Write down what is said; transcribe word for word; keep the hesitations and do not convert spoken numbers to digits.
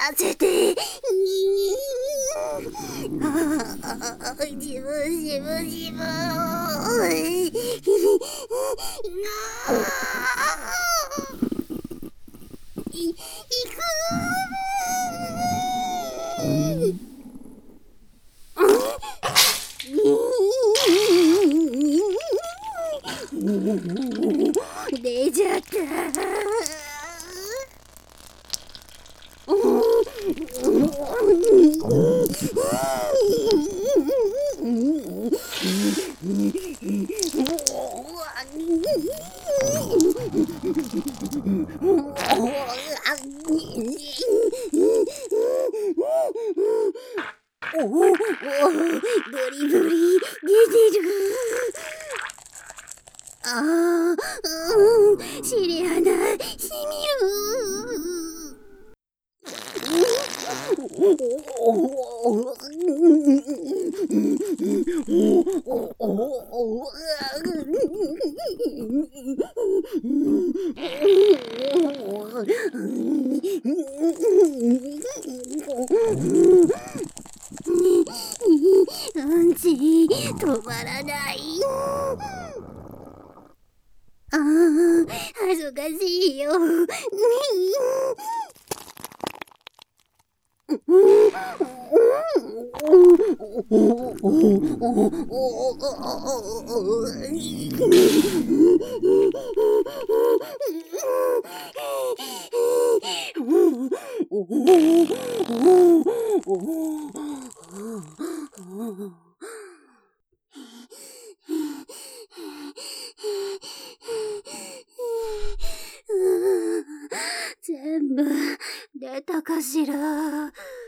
せて。ああ、しぶしぶしぶ。い、いく。出ちゃった。おお、ブリブリ出てる。ああ、うん、尻鼻しみる。うんち止まらない。ああ、恥ずかしいよ。全部出たかしら。